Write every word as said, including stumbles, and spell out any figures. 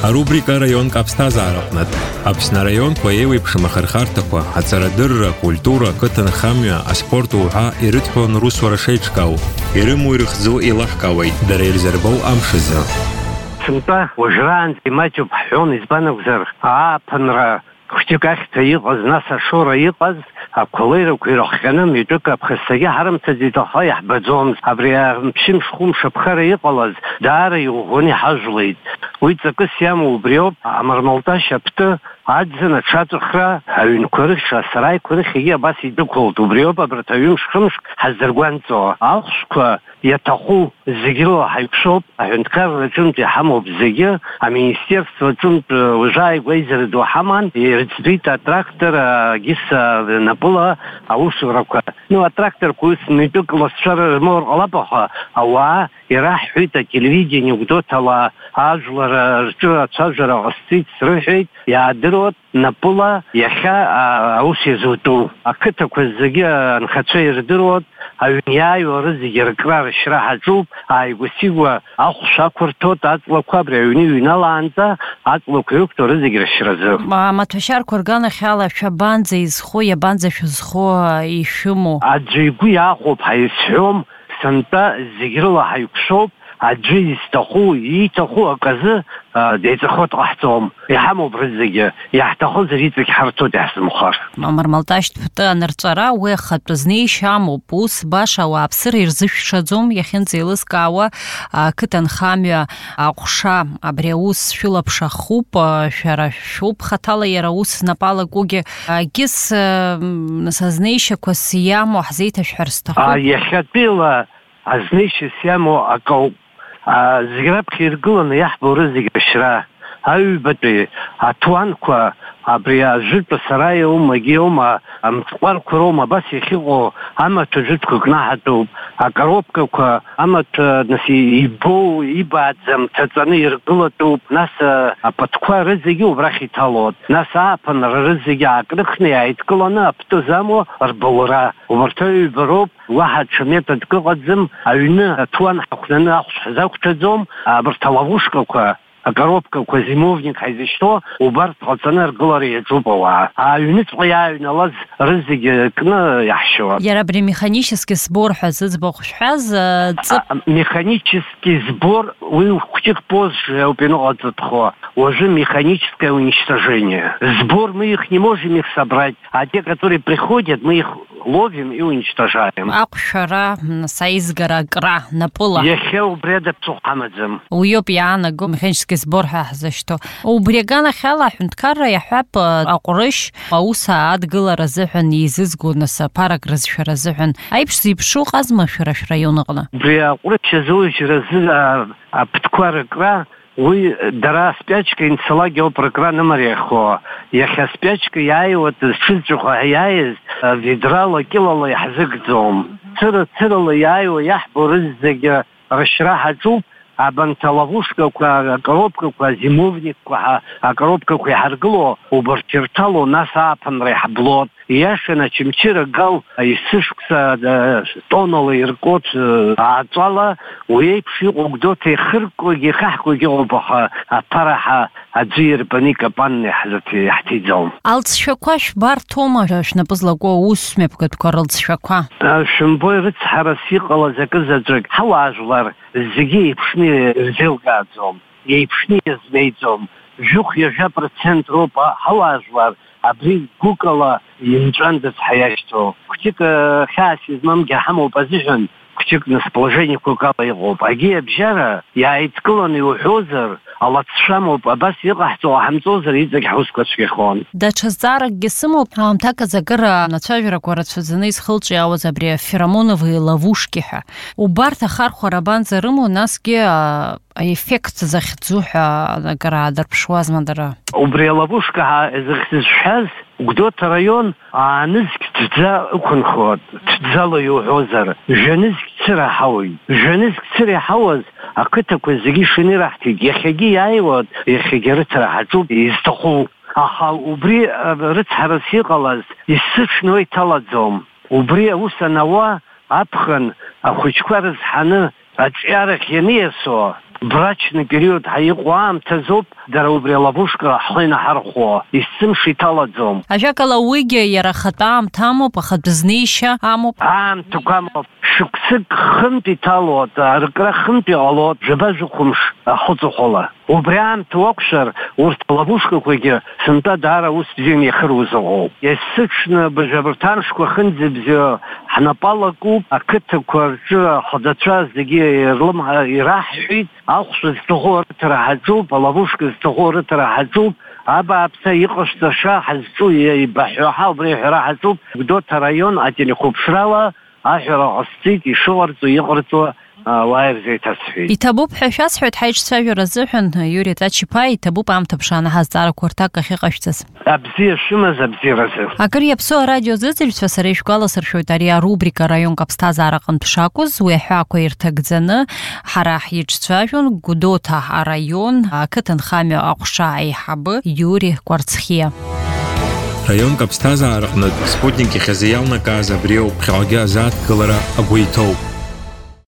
Арубрика район капстазаарапнат. Аԥсны раионқәа еиуеиԥшым ахырхарҭақәа, аҵарадырра, акультура, ақыҭанхамҩа, аспорт уҳәа ирыҭҳәон русура шеиҿкаау. Ирымоу ирыхӡо еилаҳкаауеит, дара ирзырбоу амш азы. Сынтәа уажәраанӡа имаҷуп ҳҳәон, избан акәзар, ааԥынра хәҷык ахьҭа иҟаз, нас ашоура иҟаз, ақәалеирақәа ирыхҟьаны митәык аԥхасҭагьы ҳарымҭаӡеит, аха иаҳбаӡомызт. Абри ԥшьымш хәымш аԥхара иҟалаз даара иӷәӷәаны иҳажәлеит. Уи ҵакыс иамоу убри ауп, амармалташь аԥты аӡын аҽаҵәахра аҩнқәа рыхьша, асарааиқәа рыхьагьы абас идәықәлт. Убри ауп абарҭ аҩымш-хымшк ҳаздыргәанҵо. Ахәшәқәа иаҭаху зегьы рыла ҳаиԥшоуп, аҳәынҭқарра аҿынтә иҳамоуп зегьы, аминистерство аҿынтә уажәааигәа аизара ду ҳаман, ирыӡбеит атрактор агьыс напыла аусурақәа. Ну, атракторқәа ус митәык ласцәара рмоур ҟалап, аха ауаа ираҳҳәеит ателевидение гәдоуҭала ажәлар рҿы ацәажәара ҟасҵеит срыҳәеит, иаадыруеит напыла иахьа аус иазутәу. Ақыҭақәа зегьы анхацәа ирдыруеит, аҩн иааиуа зегьы ркра рышьра ҳаҿуп, ааигәа-сигәа ахәшә ақәырҭәоит аҵлақәа, абри аҩны иҩналаанӡа аҵлақәа ирықәтәоу рызегьы рышьразы. Амаҭәашьарқәа рганахьала шәабанӡа изхо, иабанӡа шәызхо ишәымоу? Аӡәы игәы иаахәоуп ҳаизҳәом, сынтәа зегьы рыла ҳаиқәшәоуп, аӡәы изҭаху, ииҭаху аказы деиҵахо дҟаҳҵом. Иҳамоуп рызегьы, иаҳҭахызар иҵегь ҳарҭоит иаҳзымхар. Амармалташь ҭәты анырҵәара уи ахатәы знеишьа амоуп. Ус баша ауааԥсыра ирзышәшаӡом, иахьынӡеилызкаауа ақыҭанхамҩа аҟәша абри аус шәылаԥшахуп, шәара шәоуп хаҭала иара ус напалагоугьы. Агьыс нас азнеишьақәас иамоу ҳзеиҭашәҳәар сҭахуп. Иахьатәиала азнеишьас иамоу акоуп. Зегьы раԥхьа иргыланы иаҳбо рызегьы рышьра. Аҩбатәи аҭуанқәа абри ажәытә асара иаума, егьи иаума, амҵҟәарқәа роума, абас иахьыҟоу амаҭәа жәытәқәа кнаҳатәуп. Акоробкақәа амаҭәа нас ибоу, ибааӡам ҭаҵаны иргылатәуп. Нас апатқәа рызегьы убрахь иҭалоит. Нас ааԥынра рызегьы аакрыхны иааидкыланы аԥты замо рбылра. Убарҭ аҩба роуп, уаҳа ҽа методк ыҟаӡам, аҩны аҭуан ҳахәнаны ахәшә ҳзақәҭәаӡом, абарҭ аловушкақәа, акоробкақәа зимовник ҳаизышьҭуа, убарҭ ҟаҵаны ргылара иаҿуп ауаа. Аҩныҵҟа иааҩналаз рызегьы кны иаҳшьуа. Иара абри механически сбор ҳәа зыӡбахә шәҳәаз ҵыԥ механический сбор уи хәҷык позже ауп иныҟаҵатәхо. Уже механическое уничтожение. Сбор мы их не можем их собрать, а те, которые приходят, мы их ловим и уничтожаем. Аҟәшәара, саизгара, акра, напыла. Иахьа убри ада ԥсыхәа ҳамаӡам. Уиоуп иаанаго механически сбор ҳәа ҳзышьҭоу. Убри аганахьала аҳәынҭқарра иаҳҳәап аҟәрышь аус адгылара азыҳәан еизызго, нас аԥарак рызшәара азыҳәан аиԥш зеиԥшу ҟазма шәара шәраион аҟны? Убри аҟәрышь азыуежьразы аԥҭқәа рыкра уи дара аспиачка инцалагьы ауп рыкра нымариахо. Иахьа аспиачка иааиуа зҽызҿаҟәа иааиз ведрала, килала иаҳзыгӡом. Цыра-цырала иааиуа иаҳбо рызегьы рышьра ҳаҿуп. Абанҭ аловушкақәа, акоробкақәа, зимовникқәа, акоробкақәа иҳаргыло, убарҭ ирҭало, нас ааԥынра иҳблот. Иашаны ачымчыра гал исышықәса тоннала иркот ааҵәала, уи еиԥш иҟоу гәдоуҭа ихыркуагьы ихаҳкуагьы ыҟоуп, аха аԥара аӡәы ирбаны икапанны иаҳҭиӡом. Алҵшәақәа шәбарҭоума шәнапы злаку аусмҩаԥгатәқәа рылҵшәақәа? Шәымбои рыцҳарас иҟалаз акызаҵәык ҳауаажәлар зегьы еиԥшны ирзеилкааӡом, еиԥшны иазнеиӡом. Жәохә-ҩажәа процент роуп ҳауаажәлар абри гәыкала инҵәандаз ҳаиашьҭоу. Хәҷык хьаас измамгьы ҳамоуп азыҳәан, хәҷык нас положениақәак ала иҟоуп. Агьи абжьара иааидкыланы иуҳәозар, алацәа амоуп, абас иҟаҳҵо ҳамҵозар иҵегь ҳусқәа цәгьахон. Даҽа зҵааракгьы сымоуп, аамҭаказы акыр анацәажәарақәа рацәаӡаны изхылҿиаауаз абри аферомоновые ловушки ҳәа. Убарҭ ахархәа рабанӡа рымоу, насгьы аеффект захьӡу ҳәа акыр аадырԥшуазма дара? Убри аловушка захьзышәҳәаз Гәдоуҭа раион аанызқь ҭӡа ықәынхоит, ҭӡала иуҳәозар, жәанызқь цыраҳауеит. Жәанызқь цыра иҳауаз ақыҭақәа зегьы ишаны ираҳҭеит. Иахьагьы иааиуеит, иахьагьы рыцҳара ҳаҿуп изҭаху. Аха убри рыцҳарас иҟалаз исыҽны иҭалаӡом. Убри аус анауа аԥхын ахәыҷқәа рызҳаны аҿиарахь ианиасо брачный период ҳаиҟоу аамҭазоуп дара убри аловушка ҳхы инаҳархәо, есымша иҭалаӡом. Ажәакала уигьы иара ахатә аамҭа амоуп, ахатә знеишьа амоуп. Аамҭақәа амоуп. Шықәсык хынтә иҭалоит, аркра хынтә иҟалоит, жәабажә-хәымш ахәыҵыхәала. Убри аамҭа уақәшәар, урҭ аловушкақәагьы сынтәа даара ус бзианы иахыруазыҟоуп. Есыҽны быжәабырҭаншқәа хынӡа бзиа ҳнапалакуп, ақыҭақәа рҿы ахаӡацәа зегьы ираҳҳәеит, ахәшә зҭаху рыҭара ҳаҿуп, аловушка зҭаху рыҭара ҳаҿуп, абааԥсы иҟашәҵаша ҳазҿу ибаҳәаҳа убри аҳәара ҳаҿуп. Гәдоуҭа раион ателехәаԥшрала аҳәара ҟасҵеит, ишыҟарҵо, иҟарҵо ауаа ирзеиҭасҳәеит. Иҭабуп ҳәа шәасҳәоит ҳаиҿцәажәара азыҳәан, Иури Ҭач-иԥа, иҭабуп аамҭа ԥшааны ҳазҵаарақәа рҭак ахьыҟашәҵаз. Абзиа шәымаз абзиаразы. Акыр иаԥсоу арадиозыҵаҩцәа сара ишәгәаласыршәоит ари арубрика раионк аԥсҭазаара аҟнытә шакәыз, уи аҳәаақәа ирҭагӡаны ҳара ҳиҿцәажәон Гәдоуҭа араион ақыҭанхамҩа аҟәша аиҳабы Иури Кәарцхиа. Раионк аԥсҭазаара аҟнытә спутник ихазы иалнакааз абри ауп ԥхьаҟагьы азааҭгылара агәы иҭоуп.